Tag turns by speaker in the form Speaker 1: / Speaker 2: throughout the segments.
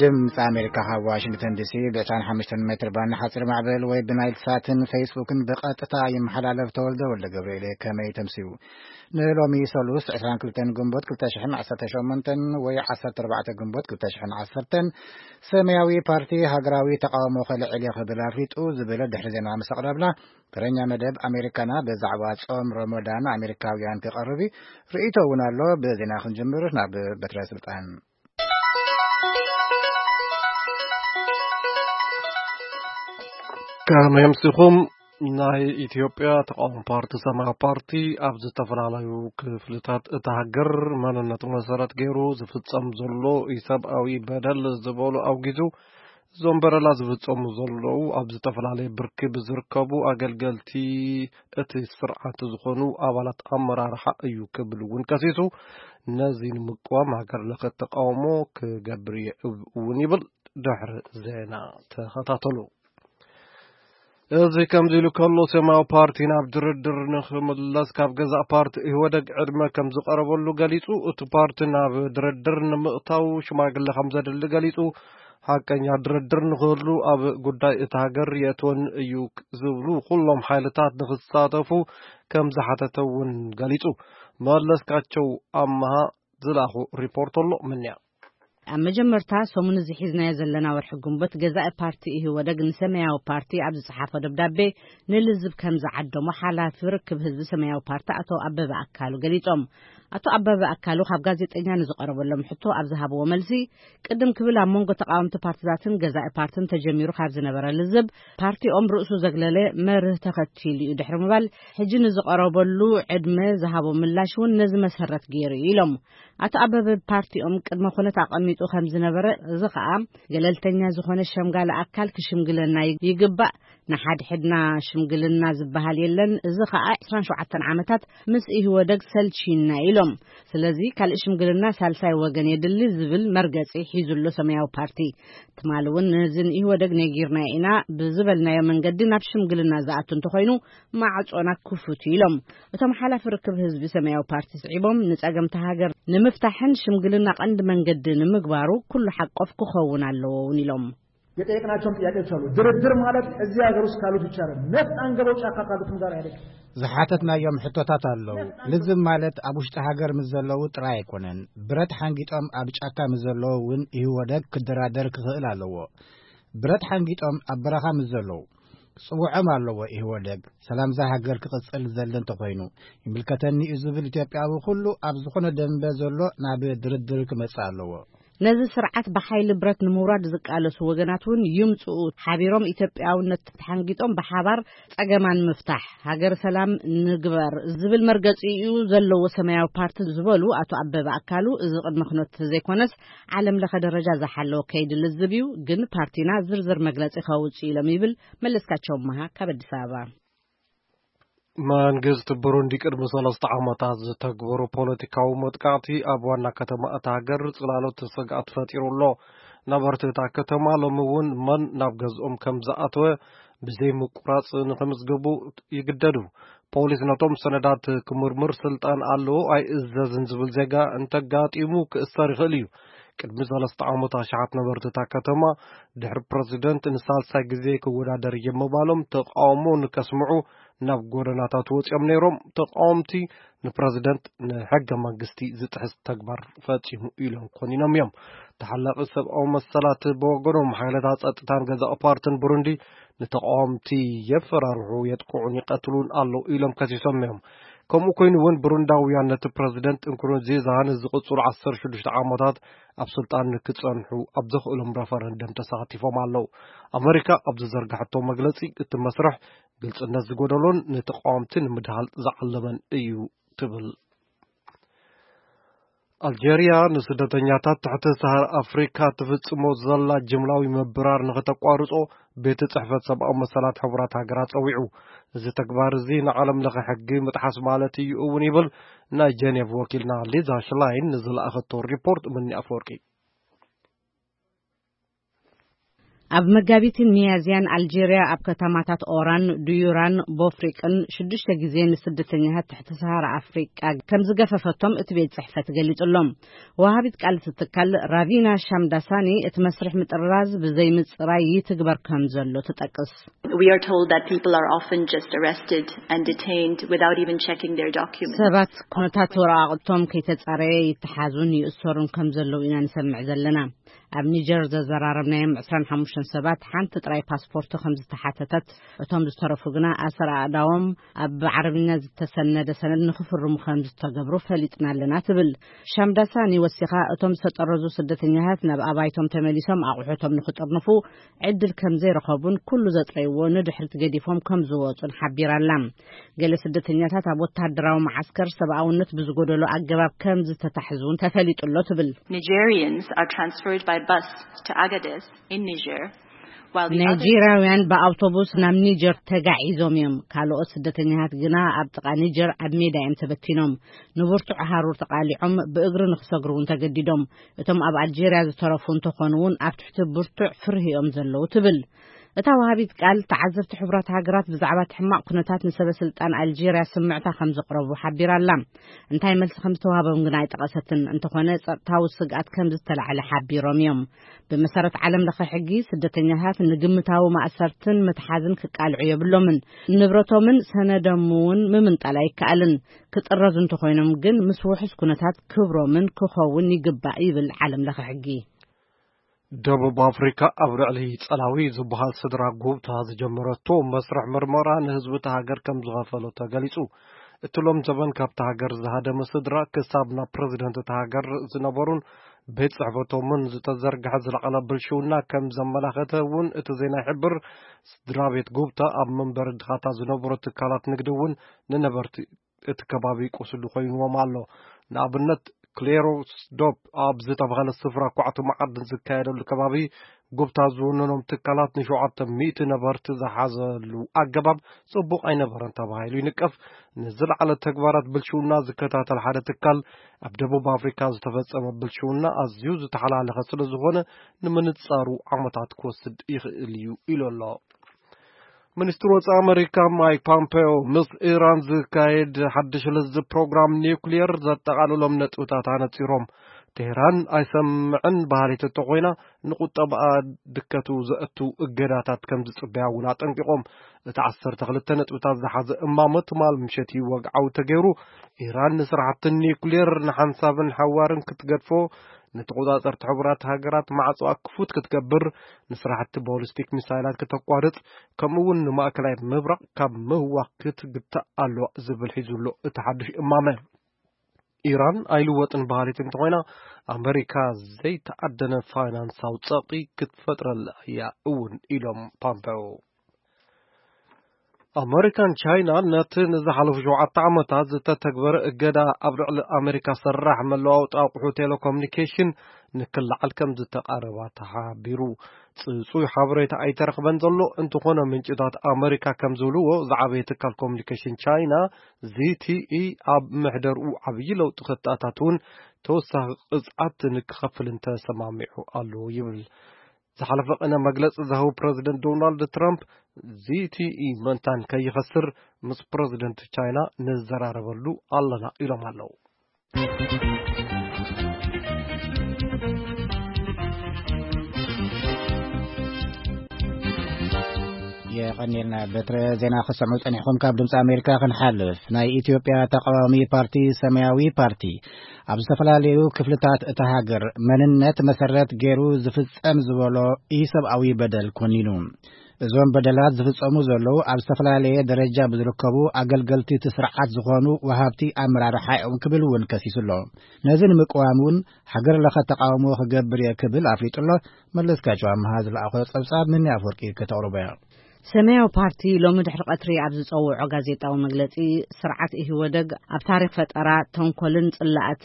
Speaker 1: ድምፂ ኣሜሪካ ካብ ዋሽንግተን ዲሲ ብ95 ሜትር ባንድ ሓፂር ማዕበል ወይ ብናይል ሳትን ፌስቡክን ብቐጥታ ይመሓላለፍ ተወልደ ወልደ ገብርኤል ከመይ ተምሲኡ ንሎሚ ሰሉስ 22 ግንቦት 2018 ወይ 14 ግንቦት 2010 ሰማያዊ ፓርቲ ሃገራዊ ተቃውሞ ከልዕል ይኽእል ኣፍሊጡ ዝብል ድሕሪ ዜና መሰቅረብና ተረኛ መደብ ኣሜሪካና በዛዕባ ጾም ረመዳን ኣሜሪካውያን ክቐርብ ርእይቶ እውን ኣሎ ብዜና ክንጅምር ናብ በትረ ስልጣን
Speaker 2: ከመምስኹም ናይ ኢትዮጵያ ተቃውሞ ፓርቲ ሰማያዊ ፓርቲ ኣብ ዝተፈላለዩ ክፍልታት እታ ሃገር ማንነቱ መሰረት ገይሩ ዝፍጸም ዘሎ ኢሰብኣዊ በደል ዝበሉ ኣውጊዙ ዞምበረላ ዝፍጸሙ ዘለዉ ኣብ ዝተፈላለዩ ብርኪ ዝርከቡ ኣገልገልቲ እቲ ስርዓት ዝኾኑ ኣባላት ኣመራርሓ እዩ ክብል እውን ከሲሱ ነዚ ንምቋም ሃገር ለኸ ተቃውሞ ክገብር እውን ይብል ድሕሪ ዜና ተኸታተሉ እዚ ከምዚ ኢሉ ከሎ ሰማያዊ ፓርቲ ናብ ድርድር ንኽምለስ ካብ ገዛእ ፓርቲ ኢህወደግ ዕድመ ከም ዝቐረበሉ ገሊጹ እቲ ፓርቲ ናብ ድርድር ንምእታው ሽማግለ ከም ዘድሊ ገሊጹ ሓቀኛ ድርድር ንኽህሉ ኣብ ጉዳይ እቲ ሃገር የእትወን እዩ ዝብሉ ኩሎም ሓይልታት ንኽሳተፉ ከም ዝሓተተ እውን ገሊጹ መለስካቸው ኣመሃ ዝላኹ ሪፖርት ኣሎ ምንያ
Speaker 3: ኣብ መጀመርታ ሰሙን ዝሒዝናዮ ዘለና ወርሒ ግንቦት ገዛኢ ፓርቲ ኢህወደግ ንሰማያዊ ፓርቲ ኣብ ዝጸሓፈ ደብዳቤ ንልዝብ ከም ዝዓደሞ ሓላፊ ርክብ ህዝቢ ሰማያዊ ፓርቲ ኣቶ ኣበበ ኣካሉ ገሊጾም ኣቶ ኣበበ ኣካሉ ካብ ጋዜጠኛ ንዝቐረበሎም ሕቶ ኣብ ዝሃብዎ መልሲ ቅድም ክብል ኣብ መንጎ ተቃወምቲ ፓርቲታትን ገዛኢ ፓርቲን ተጀሚሩ ካብ ዝነበረ ልዝብ ፓርቲኦም ርእሱ ዘግለለ መርህ ተኸቲሉ እዩ ድሕሪ ምባል ሕጂ ንዝቐረበሉ ዕድመ ዝሃቦ ምላሽ እውን ነዚ መሰረት ገይሩ ኢሎም ኣቶ ኣበበ ፓርቲኦም ቅድመ ኩነት ኣቐሚጡ ከም ዝነበረ እዚ ከዓ ገለልተኛ ዝኾነ ሸምጋሊ ኣካል ክሽምግለና ይግባእ ንሓድሕድና ሽምግልና ዝበሃል የለን እዚ ከዓ 27 ዓመታት ምስ ኢህወደግ ሰልቺና ኢሎም ስለዚ ካልእ ሽምግልና ሳልሳይ ወገን የድሊ ዝብል መርገፂ ሒዙሎ ሰማያዊ ፓርቲ ትማል እውን ነዚ ኢህወደግ ነጊርና ኢና ብዝበልናዮ መንገዲ ናብ ሽምግልና ዝኣቱ እንተኮይኑ ማዕጾና ክፉት ኢሎም እቶም ሓላፊ ርክብ ህዝቢ ሰማያዊ ፓርቲ ስዒቦም ንጸገምቲ ሃገር ንምፍታሕን ሽምግልና ቀንዲ መንገዲ ንምግባሩ ኩሉ ሓቆፍ ክኸውን ኣለዎ እውን ኢሎም
Speaker 4: የጠየቅናቸውም ጥያቄዎች አሉ ድርድር ማለት እዚህ ሀገር ውስጥ ካሉት ብቻ ነው ነፍጥ አንገበው ጫካ ካሉትም ጋር አይደለም
Speaker 1: ዝሓተትናዮም ሕቶታት ኣለዉ ልዝብ ማለት ኣብ ውሽጢ ሃገር ምስ ዘለዉ ጥራይ ኣይኮነን ብረት ሓንጊጦም ኣብ ጫካ ምስ ዘለዉ እውን ኢህወደግ ክደራደር ክኽእል ኣለዎ ብረት ሓንጊጦም ኣብ በረኻ ምስ ዘለዉ ጽውዖም ኣለዎ ኢህወደግ ሰላምዛ ሃገር ክቕጽል ዘለ እንተኾይኑ ይምልከተኒ እዩ ዝብል ኢትዮጵያዊ ኩሉ ኣብ ዝኾነ ደንበ ዘሎ ናብ ድርድር ክመጽእ ኣለዎ
Speaker 3: ነዚ ስርዓት ብሓይሊ ብረት ንምውራድ ዝቃለሱ ወገናት እውን ይምጽኡ ሓቢሮም ኢትዮጵያውነት ተሓንጊጦም ብሓባር ጸገማን ምፍታሕ ሃገር ሰላም ንግበር ዝብል መርገፂ እዩ ዘለዎ ሰማያዊ ፓርቲ ዝበሉ ኣቶ ኣበበ ኣካሉ እዚ ቅድመ ኩነት ዘይኮነስ ዓለም ለኸ ደረጃ ዝሓለወ ከይዲ ልዝብ እዩ ግን ፓርቲና ዝርዝር መግለፂ ከውፅእ ኢሎም ይብል መለስካቸው ኣመሃ ካብ ኣዲስ ኣበባ
Speaker 2: መንግስት ብሩንዲ ቅድሚ 3 ዓመታት ዝተግበሩ ፖለቲካዊ መጥቃዕቲ ኣብ ዋና ከተማ እታ ሃገር ጽላሎት ስግኣት ፈጢሩሎ ነበርቲ እታ ከተማ ሎሚ እውን መን ናብ ገዝኦም ከም ዝኣተወ ብዘይ ምቁራጽ ንኽምዝገቡ ይግደዱ ፖሊስ ነቶም ሰነዳት ክምርምር ስልጣን ኣለዎ ኣይእዘዝን ዝብል ዜጋ እንተጋጢሙ ክእሰር ይኽእል እዩ ቅድሚ 3 ዓመታት ሸሓት ነበርቲ እታ ከተማ ድሕሪ ፕረዚደንት ንሳልሳይ ግዜ ክወዳደር የምባሎም ተቃውሞ ንከስምዑ ናብ ጎደናታት ወፂኦም ነይሮም ተቃውምቲ ንፕረዚደንት ንሕገ መንግስቲ ዝጥሕስ ተግባር ፈጺሙ ኢሎም ኮኒኖም እዮም ተሓላቂ ሰብኣዊ መሰላት ብወገኖም ሓይልታት ጸጥታን ገዛኢ ፓርቲን ብሩንዲ ንተቃውምቲ የፈራርሑ የጥቅዑን ይቀትሉን ኣለዉ ኢሎም ከሲሶም እዮም ከምኡ ኮይኑ እውን ብሩንዳውያን ነቲ ፕረዚደንት እንኩሩንዚዛ ንዝቕጽሉ 16 ዓመታት ኣብ ስልጣን ክጸንሑ ኣብ ዘኽእሎም ረፈረንደም ተሳቲፎም ኣለዉ ኣሜሪካ ኣብ ዝዘርግሐቶ መግለጺ እቲ መስርሕ ግልጽነት ዝጎደሎን ንተቃውምቲ ንምድሃል ዝዓለመን እዩ ትብል ኣልጀርያ ንስደተኛታት ትሕቲ ሰሃራ ኣፍሪካ ትፍጽሞ ዘላ ጅምላዊ ምብራር ንኽተቋርጾ ቤተ ጽሕፈት ሰብኣዊ መሰላት ሕቡራት ሃገራት ጸዊዑ እዚ ተግባር እዚ ንዓለም ለኸ ሕጊ ምጥሓስ ማለት እዩ እውን ይብል ናይ ጀኔቭ ወኪልና ሊዛ ሽላይን ንዝለኣኸቶ ሪፖርት ምኒ ኣፈወርቂ
Speaker 3: ኣብ መጋቢትን ሚያዝያን ኣልጄርያ ኣብ ከተማታት ኦራን ዱዩራን ቦፍሪቅን 6 ግዜ ንስደተኛታት ትሕቲ ሰሃራ ኣፍሪቃ ከም ዝገፈፈቶም እቲ ቤት ጽሕፈት ገሊጹሎም ወሃቢት ቃልቲ ትካል ራቪና ሻምዳሳኒ እቲ መስርሕ ምጥራዝ ብዘይ ምጽራይ ይትግበር ከም ዘሎ ትጠቅስ
Speaker 5: We are told that people are often just arrested and detained without even checking their documents.
Speaker 3: ሰባት ኩነታት ወረቓቕቶም ከይተጻረየ ይተሓዙን ይእሰሩን ከም ዘለዉ ኢና ንሰምዕ ዘለና ኣብ ኒጀር ዘዘራረብናዮም 25 ሰባት ሓንቲ ጥራይ ፓስፖርት ከም ዝተሓተተት እቶም ዝተረፉ ግና ኣሰራዳዎም ኣብ ዓረብኛ ዝተሰነደ ሰነድ ንኽፍርሙ ከም ዝተገብሩ ፈሊጥና ኣለና ትብል ሻምዳሳኒ ወሲኻ እቶም ዝተጠረዙ ስደተኛታት ናብ ኣባይቶም ተመሊሶም ኣቑሑቶም ንኽጥርንፉ ዕድል ከም ዘይረኸቡን ኩሉ ዘጥረይዎ ንድሕሪት ገዲፎም ከም ዝወፁን ሓቢራላ ገለ ስደተኛታት ኣብ ወታደራዊ ማዓስከር ሰብኣውነት ብዝጎደሎ ኣገባብ ከም ዝተታሕዙን ተፈሊጡሎ ትብል
Speaker 5: Nigerians are transferred by bus to Agadez in Niger while the
Speaker 3: Nigerian በአውቶቡስ ናብ ኒጀር ተጋዒዞም እዮም ካልኦት ስደተኛታት ግና ኣብ ጥቃ ኒጀር ኣብ ሜዳ እዮም ተበቲኖም ንብርቱዕ ሃሩር ተቃሊዖም ብእግሪ ንኽሰግሩን ተገዲዶም እቶም ኣብ ኣልጄርያ ዝተረፉ እንትኾኑውን ኣብ ትሕቲ ብርቱዕ ፍርሂኦም ዘለዉ ትብል እታ ወሃቢት ቃል ተዓዘብቲ ሕቡራት ሃገራት ብዛዕባ ሕማቅ ኩነታት ንሰበስልጣን ኣልጄርያ ስምዕታ ከም ዘቕረቡ ሓቢራላ እንታይ መልሲ ከም ዝተዋሃቦም ግና ኣይጠቐሰትን እንተኾነ ጸጥታዊ ስግኣት ከም ዝተለዓለ ሓቢሮም እዮም ብመሰረት ዓለም ለኸ ሕጊ ስደተኛታት ንግምታዊ ማእሰርትን መትሓዝን ክቃልዑ የብሎምን ንብረቶምን ሰነዶምን ምምንጣል ኣይከኣልን ክጥረዙ እንተኾይኖም ግን ምስ ውሕስ ኩነታት ክብሮምን ክኸውን ይግባእ ይብል ዓለም ለኸ ሕጊ
Speaker 2: ደቡብ አፍሪካ ኣብ ልዕሊ ጸላዊ ዝበሃል ስድራ ጉብታ ዝጀመረቶ መስርሕ ምርመራ ንህዝቢ ሃገር ከም ዝኸፈሎ ተገሊጹ እትሎም ዘበን ካብታ ሃገር ዝሃደመ ስድራ ክሳብ ናብ ፕሬዝደንት ሃገር ዝነበሩን ቤት ጽሕፈቶምን ዝተዘርግሐ ዝለቐለ ብልሽውና ከም ዘመላኸተ እውን እቲ ዜና ይሕብር ስድራ ቤት ጉብታ ኣብ መንበሪ ድኻታ ዝነበሩ ትካላት ንግዲ እውን ንነበርቲ እቲ ከባቢ ቆስሉ ኮይንዎም ኣሎ ንኣብነት ክሌሮስዶፕ ኣብ ዝተባህለ ስፍራ ኳዕቱ መዓድን ዝካየደሉ ከባቢ ጉብታ ዝውንኖም ትካላት ን700 ነበርቲ ዝሓዘሉ ኣገባብ ጽቡቕ ኣይነበረን ተባሂሉ ይንቀፍ ንዝለዓለ ተግባራት ብልሽውና ዝከታተል ሓደ ትካል ኣብ ደቡብ አፍሪካ ዝተፈጸመ ብልሽውና ኣዝዩ ዝተሓላለኸ ስለ ዝኾነ ንምንጻሩ ዓመታት ክወስድ ይኽእል እዩ ኢሉ ኣሎ ሚኒስትር ወፃኢ ኣሜሪካ ማይክ ፖምፔዮ ምስ ኢራን ዝካየድ ሓድሽ ልዝብ ፕሮግራም ኒውክሊየር ዘጠቓልሎም ነጥብታት ኣነፂሮም ቴህራን ኣይሰምዕን ባህሪት እተኾይና ንቁጠባ ድከቱ ዘእቱ እገዳታት ከም ዝጽበያ እውን ኣጠንቂቖም እቲ 12 ነጥብታት ዝሓዘ እማመት ማል ምሸት ወግዓዊ ተገይሩ ኢራን ንስራሕቲ ኒውክሊየር ንሓንሳብን ሓዋርን ክትገድፎ ንተቆጻጸርቲ ሕቡራት ሃገራት ማዕጾ ክፉት ክትገብር ንስራሕቲ ቦሊስቲክ ሚሳይላት ከተቋርጽ ከምኡውን ንማእከላይ ምብራቕ ካብ ምህዋኽ ክትግታእ ኣለዋ ዝብል ሒዙሎ እቲ ሓድሽ እማመ ኢራን ኣይልወጥን ባህሪት እንተኾይና ኣሜሪካ ዘይተዓደነ ፋይናንሳዊ ጸቕጢ ክትፈጥረላ እያ እውን ኢሎም ፖምፔዮ ኣሜሪካን ቻይና ነቲ ንዝሓለፉ 7 ዓመታት ዝተተግበረ እገዳ ኣብ ልዕሊ ኣሜሪካ ስራሕ መለዋወጢ ኣቑሑ ቴሌኮሙኒኬሽን ንክልዓል ከም ዝተቃረባ ተሓቢሩ ጽጹይ ሓበሬታ ኣይተረኽበን ዘሎ እንትኾነ ምንጭታት ኣሜሪካ ከም ዝብልዎ ዝዓበየ ትካል ኮሙኒኬሽን ቻይና ZTE ኣብ ምሕደርኡ ዓብዪ ለውጢ ክተኣታትውን ተወሳኺ ቅጽዓት ንክኸፍል ተሰማሚዑ ኣሎ ይብል ዝሓለፈ ቀነ መግለጽ ዝሃቡ ፕሬዝደንት ዶናልድ ትራምፕ ZTE መንታን ከይኸስር ምስ ፕሬዝደንት ቻይና ንዘራረበሉ ኣለና ኢሎም ኣለዉ
Speaker 1: የቀኒልና በትረ ዜና ከሰሙ ጠንሕኩም ካብ ድምፂ አሜሪካ ክንሓልፍ ናይ ኢትዮጵያ ተቃዋሚ ፓርቲ ሰማያዊ ፓርቲ ኣብ ዝተፈላለዩ ክፍልታት እታ ሃገር መንነት መሰረት ገይሩ ዝፍጸም ዝበሎ ኢሰብኣዊ በደል ኮኒኑ እዞም በደላት ዝፍጸሙ ዘለዉ ኣብ ዝተፈላለዩ ደረጃ ብዝርከቡ አገልገልቲ ስርዓት ዝኾኑ ወሃብቲ ኣመራርሓ እዮም ክብል እውን ከሲሱሎ ነዚ ንምቅዋም እውን ሃገር ለኸ ተቃውሞ ክገብር የክብል ኣፍሊጡሎ መለስካቸው ኣመሃዝ ዝለኣኾ ጸብጻብ ምን ኣፍወርቂ ከተቕርበያ
Speaker 3: ሰማያዊ ፓርቲ ሎሚ ድሕሪ ቀትሪ ኣብ ዝጸውዖ ጋዜጣዊ መግለጺ ስርዓት ኢህወደግ ኣብ ታሪክ ፈጠራ ተንኮልን ጽላእትን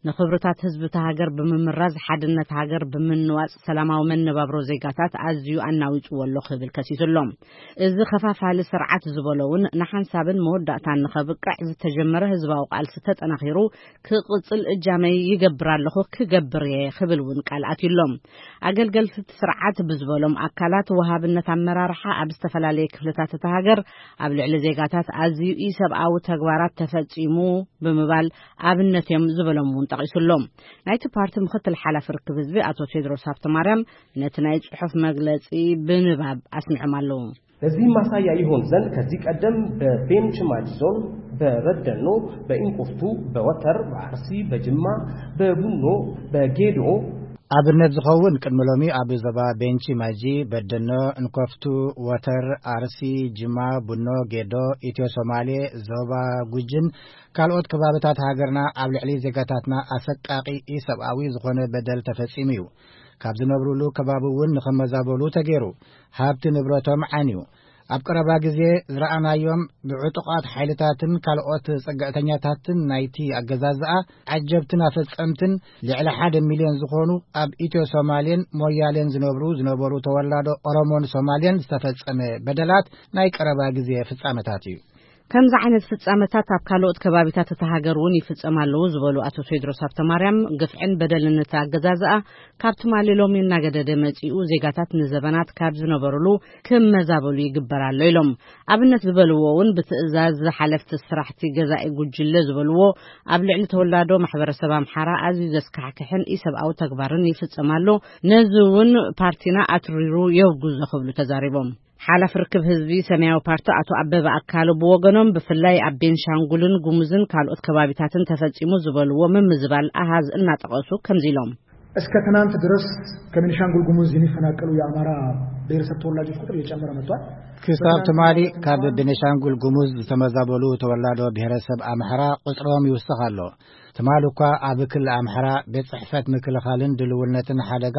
Speaker 3: ንኽብርታት ህዝቢ ተሃገር ብምምራዝ ሓድነት ሃገር ብምንዋጽ ሰላማዊ መነባብሮ ዜጋታት ኣዝዩ ኣናዊጽወሎ ክብል ከሲሱሎም እዚ ኸፋፋሊ ስርዓት ዝበለውን ንሓንሳብን መወዳእታን ንኸብቅዕ ዝተጀመረ ህዝባዊ ቃልሲ ተጠናኺሩ ክቕጽል እጃመይ ይገብር ኣለኹ ክገብር ክብልውን ቃል ኣትሎም ኣገልገልቲ ስርዓት ብዝበሎም ኣካላት ወሃብነት ኣመራርሓ ኣብ ዝተፈላለየ ክፍልታት ተሃገር ኣብ ልዕሊ ዜጋታት ኣዝዩ ኢሰብኣዊ ተግባራት ተፈጺሙ ብምባል ኣብነት እዮም ዝበሎም ጠቂሱሎም ናይቲ ፓርቲ ምክትል ሓላፊ ርክብ ህዝቢ አቶ ቴድሮስ ሃብተማርያም ነቲ ናይ ጽሑፍ መግለጺ ብንባብ አስምዖም ኣለዉ
Speaker 6: ለዚህ ማሳያ ይሆን ዘንድ ከዚህ ቀደም በቤንች ማጂ ዞን በበደኖ በኢንቆፍቱ በወተር በአርሲ በጅማ በቡኖ በጌዶ
Speaker 1: ኣብነት ዝኸውን ቅድሚ ሎሚ ኣብ ዞባ ቤንች ማጂ በደኖ እንኮፍቱ ወተር አርሲ ጅማ ቡኖ ጌዶ ኢትዮ ሶማሌ ዞባ ጉጅን ካልኦት ከባቢታት ሃገርና ኣብ ልዕሊ ዜጋታትና ኣሰቃቂ ኢሰብኣዊ ዝኾነ በደል ተፈጺሙ እዩ ካብ ዝነብሩሉ ከባቢ እውን ንኸመዛበሉ ተገይሩ ሃብቲ ንብረቶም ዓንዩ ኣብ ቀረባ ግዜ ዝረኣናዮም ብዕጡቃት ሓይልታትን ካልኦት ጸጋዕተኛታትን ናይቲ ኣገዛዝኣ ዓጀብትን ኣፈጸምትን ልዕሊ 1 ሚልዮን ዝኾኑ ኣብ ኢትዮ ሶማሌን ሞያሌን ዝነበሩ ተወላዶ ኦሮሞን ሶማሌን ዝተፈጸመ በደላት ናይ ቀረባ ግዜ ፍጻመታት እዩ
Speaker 3: ከምዚ ዓይነት ፍጻመታት ኣብ ካልኦት ከባቢታት ተሃገር እውን ይፍጸማሉ ዝበሉ አቶ ቴድሮስ ሃብተማርያም ግፍዕን በደልነት ኣገዛዝኣ ካብቲ ማሊሎም እናገደደ መጺኡ ዜጋታት ንዘበናት ካብ ዝነበሩሉ ክመዛበሉ ይግበራሉ ኢሎም ኣብነት ዝበልዎ እውን ብትእዛዝ ዝሓለፍቲ ስራሕቲ ገዛኢ ጉጅለ ዝበልዎ ኣብ ልዕሊ ተወላዶ ማሕበረሰብ ኣምሓራ ኣዝዩ ዘስካሕክሕን ኢሰብኣዊ ተግባርን ይፍጸማሉ ነዚ እውን ፓርቲና ኣትሪሩ የውግዞ ክብሉ ተዛሪቦም ሓላፊ ርክብ ህዝቢ ሰማያዊ ፓርቲ አቶ አበበ አካሉ ብወገኖም ብፍላይ ኣብ ቤንሻንጉልን ጉሙዝን ካልኦት ከባቢታትን ተፈጺሙ ዝበልዎ ምምዝባል አሃዝ እናጠቀሱ ከምዚ ኢሎም
Speaker 4: እስከ ትናንት ድረስ ከቤንሻንጉል ጉሙዝ የሚፈናቀሉ የአማራ ብሔረሰብ ተወላጆች ቁጥር እየጨመረ መጥቷል
Speaker 1: ክሳብ ትማሊ ካብ ቤንሻንጉል ጉሙዝ ተመዛበሉ ተወላዶ ብሔረሰብ አምሓራ ቁጥሮም ይውስኽ ኣሎ ትማሊ እኳ ኣብ ክልል አምሓራ ቤት ጽሕፈት ምክልኻልን ድልውነትን ሓደጋ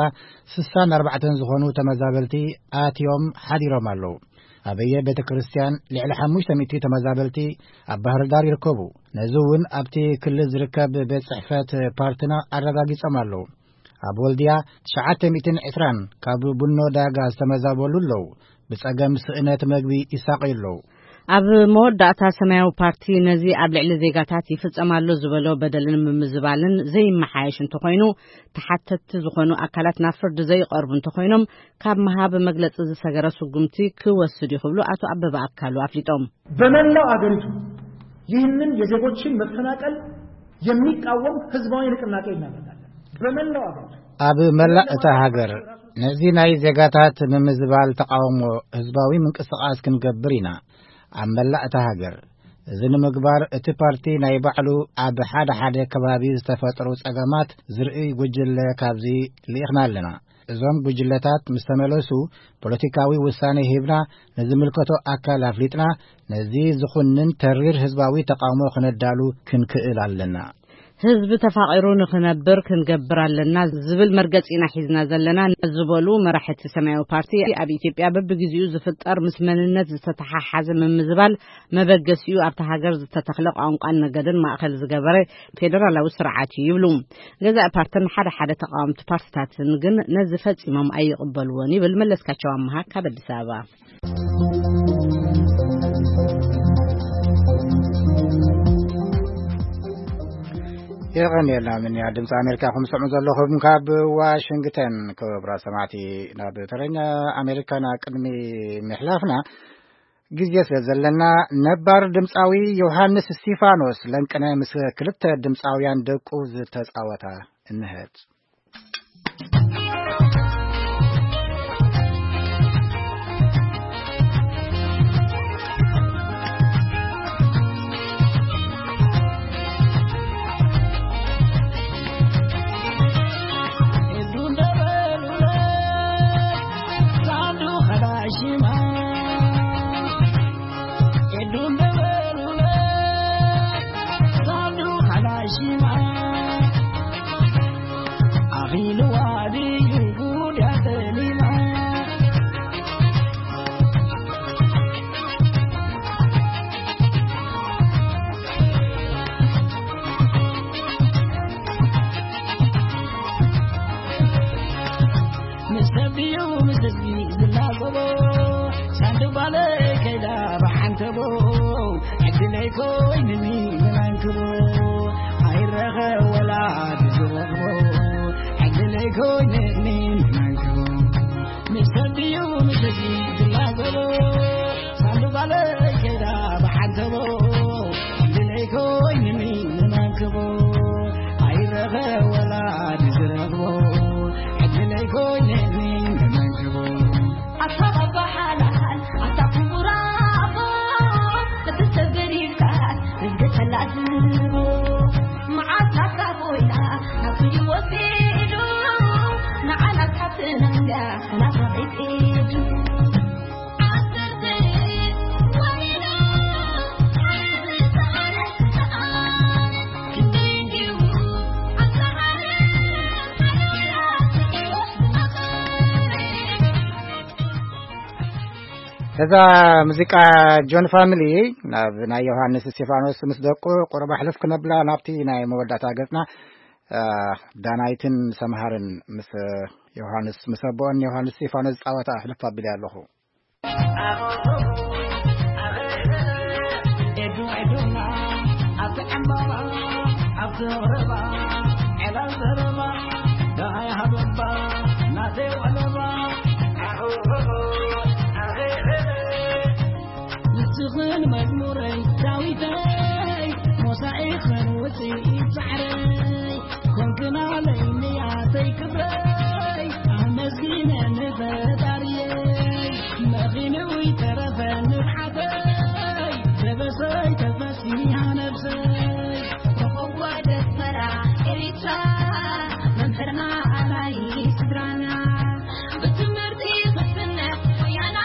Speaker 1: 64 ዝኾኑ ተመዛበልቲ ኣትዮም ሓዲሮም ኣለዉ ኣበየ ቤተ ክርስቲያን ልዕሊ 500 ተመዛበልቲ ኣብ ባህር ዳር ይርከቡ ነዚ እውን ኣብቲ ክልል ዝርከብ ቤት ጽሕፈት ፓርቲና ኣረጋጊጾም ኣለዉ ኣብ ወልድያ 920 ካብ ቡኖ ዳጋ ዝተመዛበሉ ኣለዉ ብጸገም ስእነት መግቢ ይሳቀዩ
Speaker 3: ኣብ መወዳእታ ሰማያዊ ፓርቲ ነዚ ኣብ ልዕሊ ዜጋታት ይፍጸማሉ ዝበሎ በደልን ምምዝባልን ዘይመሓየሽ እንተኾይኑ ተሓተቲ ዝኾኑ ኣካላት ናብ ፍርዲ ዘይቀርቡ እንተኾይኖም ካብ መሃብ መግለጺ ዝሰገረ ስጉምቲ ክወስዱ ይኽብሉ አቶ አበበ አካሉ አፍሊጦም
Speaker 4: በመላው አገሪቱ ይህንን የዜጎችን መፈናቀል የሚቃወም ህዝባዊ ንቅናቄ እናደርጋለን በመላው አገሪቱ
Speaker 1: ኣብ መላእ እታ ሃገር ነዚ ናይ ዜጋታት ምምዝባል ተቃውሞ ህዝባዊ ምንቅስቃስ ክንገብር ኢና ኣብ መላእ እታ ሃገር እዚ ንምግባር እቲ ፓርቲ ናይ ባዕሉ ኣብ ሓደ ከባቢ ዝተፈጠሩ ጸገማት ዝርኢ ጉጅለ ካብዚ ልኢኽና ኣለና እዞም ጉጅለታት ምስ ተመለሱ ፖለቲካዊ ውሳኔ ሂብና ንዝምልከቶ ኣካል ኣፍሊጥና ነዚ ዝኹንን ተሪር ህዝባዊ ተቃውሞ ክነዳሉ ክንክእል ኣለና
Speaker 3: ህዝቢ ተፋቂሩ ንኽነብር ክንገብር ኣለና ዝብል መርገጺና ሒዝና ዘለና ዝበሉ መራሕቲ ሰማያዊ ፓርቲ ኣብ ኢትዮጵያ በብግዚኡ ዝፍጠር ምስ መንነት ዝተተሓሓዘ ምምዝባል መበገሲኡ ኣብታ ሃገር ዝተተኽለ ቋንቋን ነገድን ማእከል ዝገበረ ፌደራላዊ ስርዓት ይብሉ ገዛኢ ፓርቲን ሓደ ተቃወምቲ ፓርቲታትን ግን ነዚ ፈጺሞም ኣይቕበልዎን ይብል መለስካቸው ኣምሃ ካብ አዲስ አበባ
Speaker 1: يغني من يعدم أمريكا 500 زلهم كاب واشنطن كبرى سمعتي ناب ترنيا أمريكا نقدمي محلافنا جزية زلنا نبار دمساوي يوحنس ستيفانوس لنكنا مس كلت دمساويان دقو زتساوتا النهات
Speaker 7: كبو عدني كويني من كبو عيرها ولا تزرقو عدني كويني من كبو مستديو مستدي لا كبو صندوق على كذا بحجبو عدني كويني من كبو عيرها ولا تزرقو عدني كويني من كبو أصاب حالها أصاب مرابو بتستبري كات بدت لازمو مع تكابويا نقي وفيدو نعلى كاتنا نصعد إيدو
Speaker 1: هذا موسيقى جون فاميلي نا يوحنس ستيفانوس مسدقو قرب حلف كنبلا نابتي نا موداتا غصنا دانايتن سمهارن مس يوحنس مسبون يوحنس ستيفانوس صاوتا حلف بلالو
Speaker 7: تغن مجموري داويداي موسائق وسي تعري كنكنا عليني عطي كبري مسكين نفداري مغينوي ترفن الحداي تبسي تفسيني نفسي وقوة فرع إريتا من فرنا علي سدرانا بتمرتي بسنة ويانا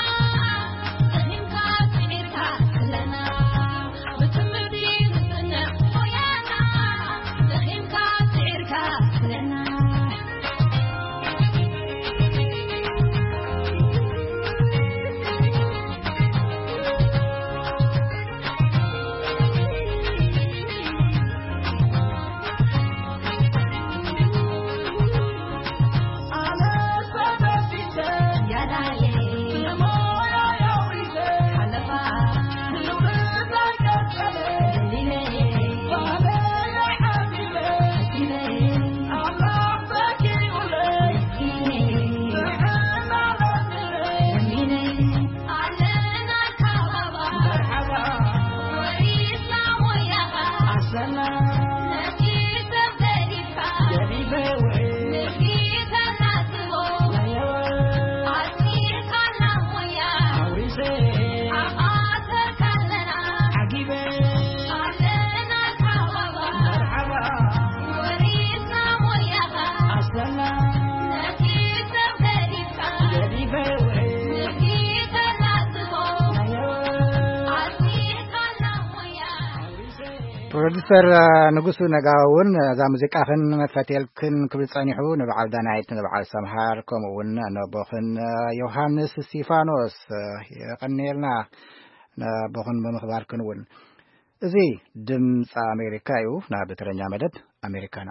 Speaker 1: ፕሮዲሰር ንጉሱ ነጋውን ዛ ሙዚቃ ኸን መፈቴልክን ክብጽኒሑ ንበዓል ዳናይት ንበዓል ሰምሃር ከምኡውን ነቦኽን ዮሐንስ ስቲፋኖስ የቀኒልና ነቦኽን በመኽባር ክንውን እዚ ድምፂ አሜሪካ እዩ ናብ ተረኛ መደብ አሜሪካና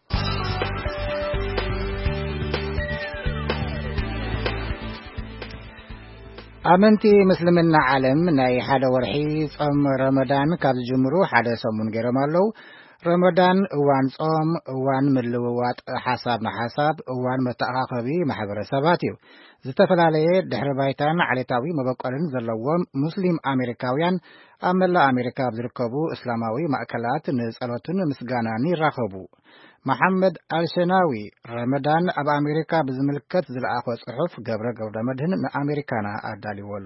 Speaker 1: አመንቲ መስልምና ዓለም ናይ ሓደ ወርሒ ጾም ረመዳን ካብ ዝጅምሩ ሓደ ሰሙን ገይሮም ኣለው ረመዳን እዋን ጾም እዋን ምልውዋጥ ሓሳብ ንሓሳብ እዋን መተኣኻኸቢ ማሕበረሰባት እዩ ዝተፈላለዩ ድሕረ ባይታን ዓሌታዊ መበቆልን ዘለዎም ሙስሊም አሜሪካውያን ኣብ መላእ አሜሪካ ዝርከቡ እስላማዊ ማእከላት ንጸሎትን ምስጋናን ይራኸቡ محمد الشناوي رمضان اب امريكا بزملكت زلعه صحف ገብረ መድህን ንአሜሪካና አዳሊ ወሎ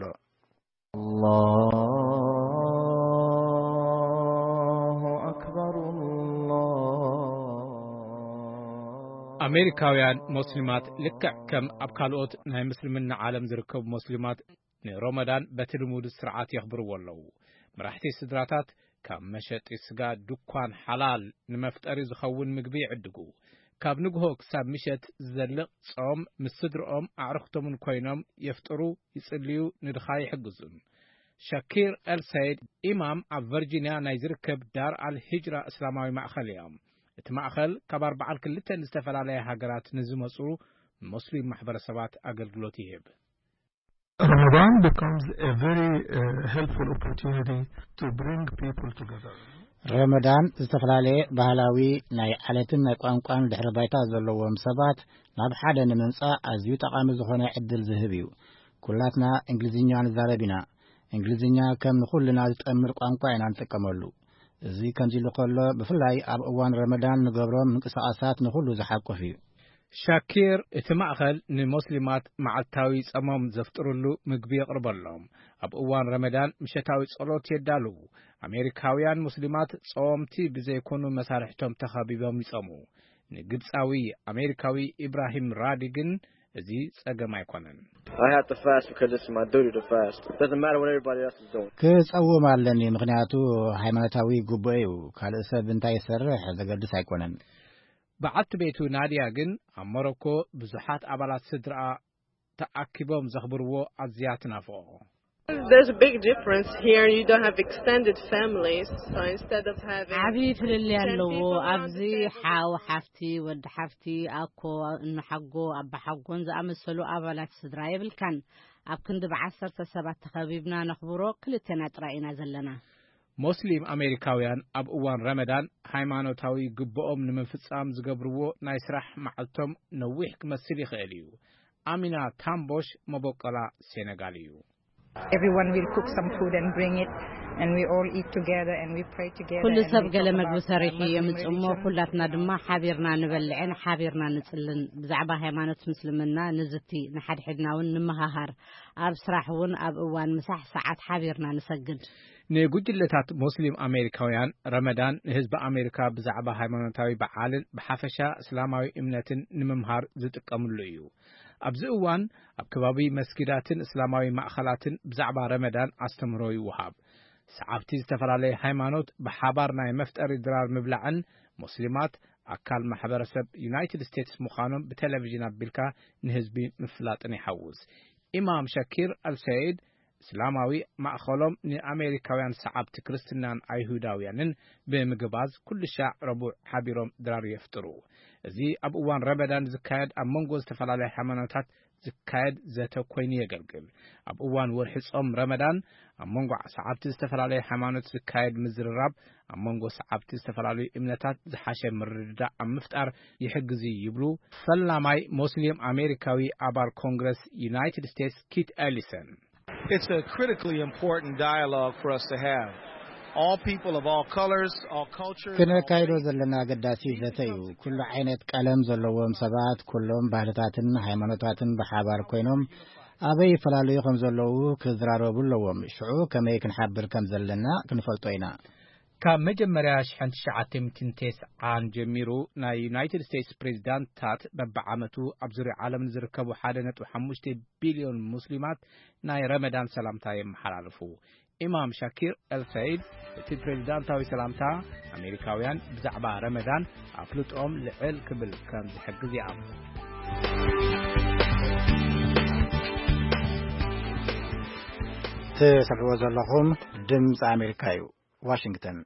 Speaker 8: الله اكبر አሜሪካውያን ሙስሊማት ልክዕ ከም ኣብ ካልኦት ናይ ምስልምና ዓለም ዝርከቡ ሙስሊማት ንረመዳን በትልሙድ ስርዓት የኽብርዎ ኣለው መራሕቲ ስድራታት ካብ መሸጢ ስጋ ዱኳን ሓላል ንመፍጠሪ ዝኸውን ምግቢ ይዕድጉ ካብ ንግሆ ክሳብ ምሸት ዝዘልቕ ጾም ምስ ስድሮኦም ኣዕርኽቶምን ኮይኖም የፍጥሩ ይጽልዩ ንድኻይ ይሕግዙን ሻኪር ኤልሰይድ ኢማም ኣብ ቨርጂኒያ ናይ ዝርከብ ዳር አልሂጅራ እስላማዊ ማእኸል እዮም እቲ ማእኸል ካብ 42 ዝተፈላለዩ ሃገራት ንዝመጹ ሙስሊም ማሕበረሰባት ኣገልግሎት ይህብ
Speaker 9: Ramadan becomes a very helpful opportunity to bring people together.
Speaker 1: Ramadan ዝተፈላለዩ ባህላዊ ናይ ዓለትን ናይ ቋንቋን ድሕረ ባይታ ዘለዎም ሰባት ናብ ሓደ ንምንጻእ ኣዝዩ ጠቃሚ ዝኾነ ዕድል ዝህብ እዩ። ኩላትና እንግሊዝኛ ንዛረብና እንግሊዝኛ ከም ንኹልና ዝጠምር ቋንቋ ኢና ንጥቀመሉ። እዚ ከምዚ ልኮሎ ብፍላይ ኣብ እዋን ረመዳን ንገብሮም ምንቅስቓሳት ንኹሉ ዝሓቁፍ እዩ።
Speaker 8: ሻኪር እቲ ማእኸል ንሙስሊማት መዓልታዊ ጸሞም ዘፍጥሩሉ ምግቢ የቕርበሎም። ኣብ እዋን ረመዳን ምሸታዊ ጸሎት የዳልው። ኣሜሪካውያን ሙስሊማት ጾምቲ ብዘይኮኑ መሳርሕቶም ተኸቢቦም ይጸሙ። ንግብፃዊ ኣሜሪካዊ ኢብራሂም ራዲ ግን እዚ ጸገም ኣይኮነን።
Speaker 1: ክጸውም ኣለኒ ምክንያቱ ሃይማኖታዊ ጉባኤ እዩ። ካልእ ሰብ እንታይ ይሰርሕ ዘገድስ ኣይኮነን።
Speaker 8: በዓልቲ ቤቱ ናዲያ ግን ኣብ ሞሮኮ ብዙሓት ኣባላት ስድራ ተኣኪቦም ዘኽብርዎ ኣዝያ ትናፍቆ።
Speaker 10: There's a big difference here. You don't have extended families, so instead of having
Speaker 3: عبي فللي اللو أبزي حاو حفتي ود حفتي أكو إنه حقو أب حقون زي أمسلو أبلات سدراي بالكان أبكند بعشر سبعة تخبيبنا نخبرو كل تناترائنا زلنا.
Speaker 8: ሙስሊም ኣሜሪካውያን ኣብ እዋን ረመዳን ሃይማኖታዊ ግብኦም ንምፍጻም ዝገብርዎ ናይ ስራሕ መዓልቶም ነዊሕ ክመስል ይኽእል እዩ። ኣሚና ታምቦሽ መቦቀላ ሴኔጋል እዩ።
Speaker 11: Everyone will cook some food and bring it and we all eat together and we pray together.
Speaker 3: كل سب قال مجبو سريحي يمتصمو كلاتنا دما حابيرنا نبلعين حابيرنا نتسلن بزعبا هيمانوت مسلمنا نزتي نحد حدنا ونمهاهر أب سراحون أب أوان مساح ساعات حابيرنا نسجد.
Speaker 8: ንጉጅለታት ሙስሊም ኣሜሪካውያን ረመዳን ንህዝቢ ኣሜሪካ ብዛዕባ ሃይማኖታዊ በዓልን ብሓፈሻ እስላማዊ እምነትን ንምምሃር ዝጥቀምሉ እዩ። ኣብዚ እዋን ኣብ ከባቢ መስጊዳትን እስላማዊ ማእኸላትን ብዛዕባ ረመዳን ኣስተምህሮ ይወሃብ። ሰዓብቲ ዝተፈላለየ ሃይማኖት ብሓባር ናይ መፍጠሪ ድራር ምብላዕን ሙስሊማት ኣካል ማሕበረሰብ ዩናይትድ ስቴትስ ምዃኖም ብቴሌቪዥን ኣቢልካ ንህዝቢ ምፍላጥን ይሐውስ። ኢማም ሸኪር አልሰይድ እስላማዊ ማእኸሎም ንኣሜሪካውያን ሰዓብቲ ክርስትናን ኣይሁዳውያንን ብምግባዝ ኩሉ ሻዕ ረቡዕ ሓቢሮም ድራር የፍጥሩ። እዚ ኣብ እዋን ረመዳን ዝካየድ ኣብ መንጎ ዝተፈላለየ ሃይማኖታት ዝካየድ ዘተ ኮይኑ የገልግል። ኣብ እዋን ወርሒ ጾም ረመዳን ኣብ መንጎ ሰዓብቲ ዝተፈላለየ ሃይማኖት ዝካየድ ምዝርራብ ኣብ መንጎ ሰዓብቲ ዝተፈላለየ እምነታት ዝሓሸ ምርድዳእ ኣብ ምፍጣር ይሕግዝ ይብሉ ፈላማይ ሙስሊም ኣሜሪካዊ አባል ኮንግረስ ዩናይትድ ስቴትስ ኪት ኤሊሰን።
Speaker 12: It's a critically important dialogue for us to have. All people of all colors, all cultures.
Speaker 1: ከነካይዶ ዘለና ገዳሲ ዘተዩ ኩሉ ዓይነት ቀለም ዘለዎም ሰባት ኩሎም ባህልታትን ሃይማኖታትን በሓባር ኮይኖም ኣበይ ፈላልዩ ከም ዘለዉ ክዝራረቡ ኣለዎም። ሽዑ ከመይ ክንሓብር ከም ዘለና ክንፈልጦ ኢና።
Speaker 8: ካብ መጀመርያ 1990 ጀሚሩ ናይ ዩናይትድ ስቴትስ ፕሬዝዳንታት በብዓመቱ ኣብ ዙርያ ዓለም ዝርከቡ 1.5 ቢልዮን ሙስሊማት ናይ ረመዳን ሰላምታ የመሓላልፉ። ኢማም ሻኪር አልሰይድ እቲ ፕሬዝዳንታዊ ሰላምታ ኣሜሪካውያን ብዛዕባ ረመዳን ኣፍልጦም ልዕል ክብል ከም ዝሕግዝ ይኣምኑ።
Speaker 1: ትሰምዕዎ ዘለኹም ድምፂ ኣሜሪካ እዩ። ዋሽንግተን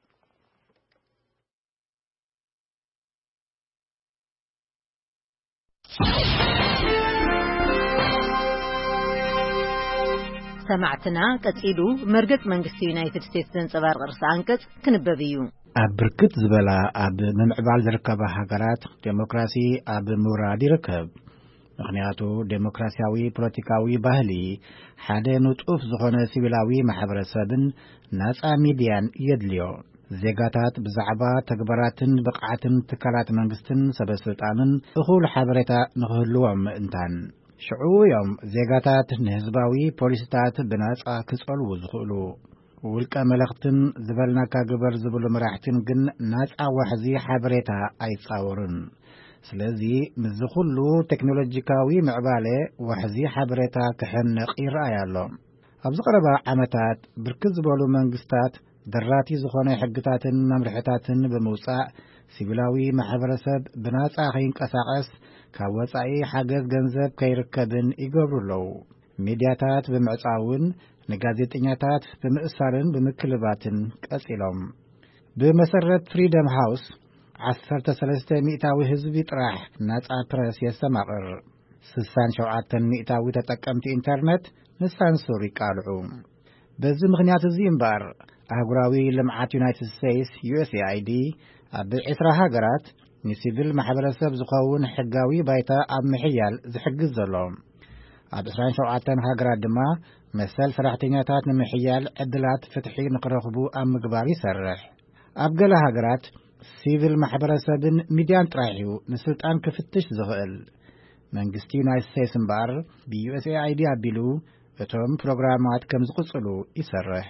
Speaker 13: سمعتنا قصيدو مرقص منግስቲ ዩናይትድ ስቴትስ ዘንጸባርቕ ርዕሰ አንቀጽ ክንበብ እዩ።
Speaker 1: ኣብ ብርክት ዝበላ ኣብ ምምዕባል ዝርከባ ሃገራት ዴሞክራሲ ኣብ ምውራድ ይርከብ። ምክንያቱ ዴሞክራሲያዊ ፖለቲካዊ ባህሊ ሓደ ንጡፍ ዝኾነ ሲቪላዊ ማሕበረሰብን ነፃ ሚድያን የድልዮ። ዜጋታት ብዛዕባ ተግባራትን ብቕዓትን ትካላት መንግስትን ሰበስልጣንን እኹል ሓበሬታ ንኽህልዎም ምእንታን ሽዑ እዮም ዜጋታት ንህዝባዊ ፖሊስታት ብነፃ ክጸልዉ ዝኽእሉ። ውልቀ መልእኽትን ዝበልናካ ግበር ዝብሉ መራሕትን ግን ነፃ ዋሕዚ ሓበሬታ ኣይጻወሩን። ስለዚ ምዝ ኩሉ ቴክኖሎጂካዊ ምዕባለ ዋሕዚ ሓበሬታ ክሕነቕ ይረኣይ ኣሎ። ኣብዚ ቀረባ ዓመታት ብርክት ዝበሉ መንግስታት ደራቲ ዝኾነ ሕግታትን መምርሕታትን ብምውፃእ ሲቪላዊ ማሕበረሰብ ብነፃ ከይንቀሳቐስ ካብ ወፃኢ ሓገዝ ገንዘብ ከይርከብን ይገብሩለው። ሚድያታት ብምዕፃውን ንጋዜጠኛታት ብምእሳርን ብምክልባትን ቀፂሎም። ብመሰረት ፍሪደም ሃውስ 13 ሚእታዊ ህዝቢ ጥራሕ ነፃ ፕረስ የሰማቕር። 67 ሚእታዊ ተጠቀምቲ ኢንተርኔት ንሳንሱር ይቃልዑ በዚ ምክንያት እዚ እምበር አህጉራዊ ልምዓት ዩናይትድ ስቴትስ USAID ኣብ 10 ሃገራት ንሲቪል ማሕበረሰብ ዝኸውን ሕጋዊ ባይታ ኣብ ምሕያል ዝሕግዝ ዘሎ ኣብ 27 ሃገራት ድማ መሰል ሰራሕተኛታት ንምሕያል ዕድላት ፍትሒ ንኽረኽቡ ኣብ ምግባር ይሰርሕ ኣብ ገለ ሃገራት ሲቪል ማሕበረሰብን ሚድያን ጥራይሑ ንስልጣን ክፍትሽ ዝኽእል መንግስቲ ዩናይትድ ስቴትስ እምበር ብUSAID ኣቢሉ እቶም ፕሮግራማት ከም ዝቕጽሉ ይሰርሕ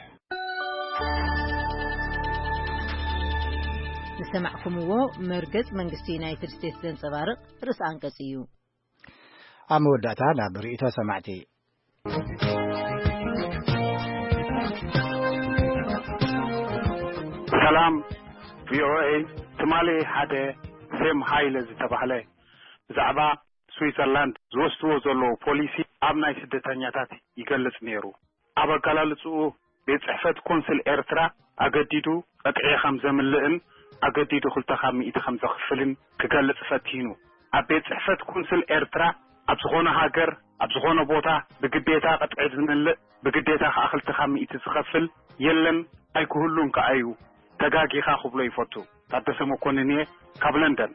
Speaker 13: ንሰማዕኩምዎ መርገጽ መንግስቲ ዩናይትድ ስቴትስ ዘንጸባርቕ ርእሰ አንቀጽ እዩ
Speaker 1: ኣብ መወዳእታ ናብ ርእይቶ ሰማዕቲ
Speaker 14: ሰላም VOA ትማሊ ሓደ ሴም ሃይለ ዝተባህለ ብዛዕባ ስዊዘርላንድ ዝወስድዎ ዘለዎ ፖሊሲ ኣብ ናይ ስደተኛታት ይገልጽ ነይሩ ኣብ ኣገላልጽኡ ቤት ጽሕፈት ኮንስል ኤርትራ ኣገዲዱ ቀጥዒ ከም ዘምልእን ኣገዲዱ 200 ከም ዘኽፍልን ክገልጽ ፈቲኑ ኣብ ቤት ጽሕፈት ኮንስል ኤርትራ ኣብ ዝኾነ ሃገር ኣብ ዝኾነ ቦታ ብግዴታ ቀጥዒ ዝምልእ ብግዴታ 200 ዝኸፍል የለን ኣይክህሉን ከኣዩ ተጋጊኻ ክብሎ ይፈቱ ታደሰ መኮንን ካብ ለንደን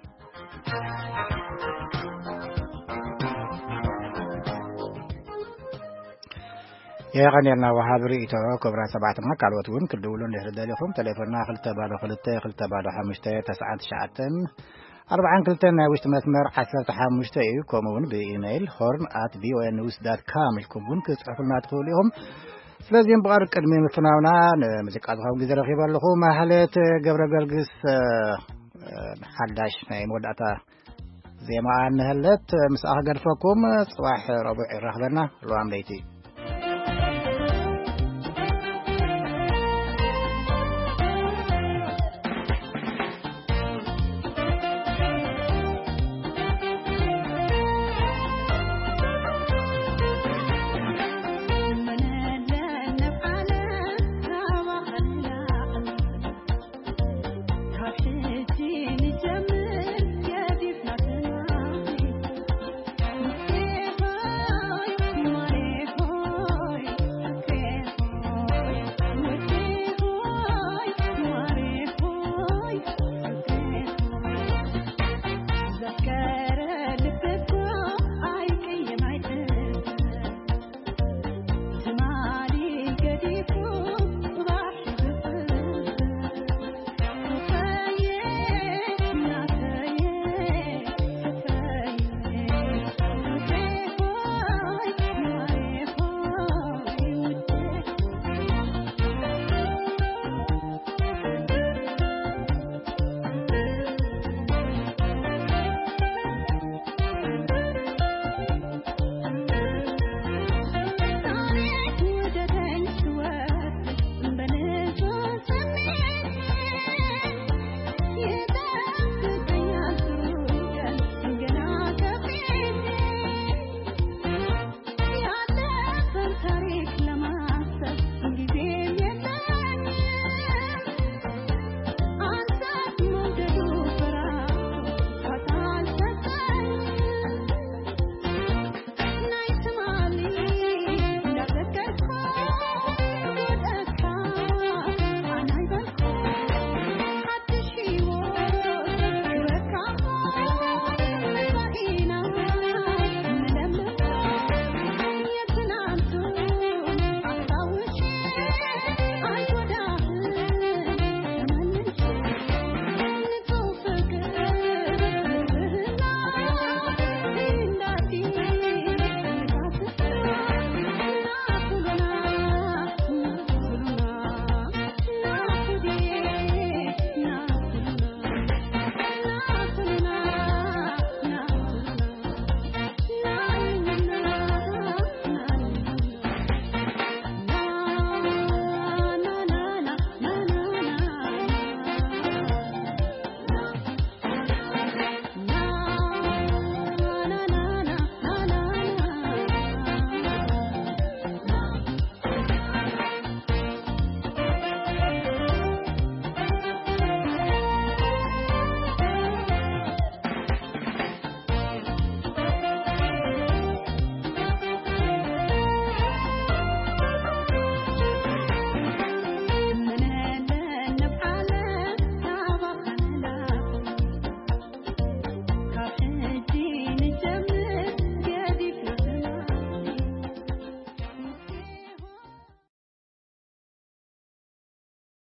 Speaker 1: የቀኔና ወሃብ ርእይቶ ክብራ ሰባዕትና ካልኦትን ክድውሉን ለህደለኹም ቴሌፎንና 222-599 42 ናይ ውሽጢ መስመር 15 እዩ ከምኡውን ብኢሜይል horn@voanews.com ኢልኩም ክትጽሕፉልና ትኽእሉ ኢኹም ስለዚህ በቀር ቅድሚ ምፍናውና ሙዚቃ ዝኸው ጊዜ ረኺበልኹ ማህሌት ገብረ ገልግስ ሓዳሽ ናይ መወዳእታ ዜማ እንህለት ምስኣኽ ገድፈኩም ጽባሕ ረቡዕ ይረኽበና ሎዋም ለይቲ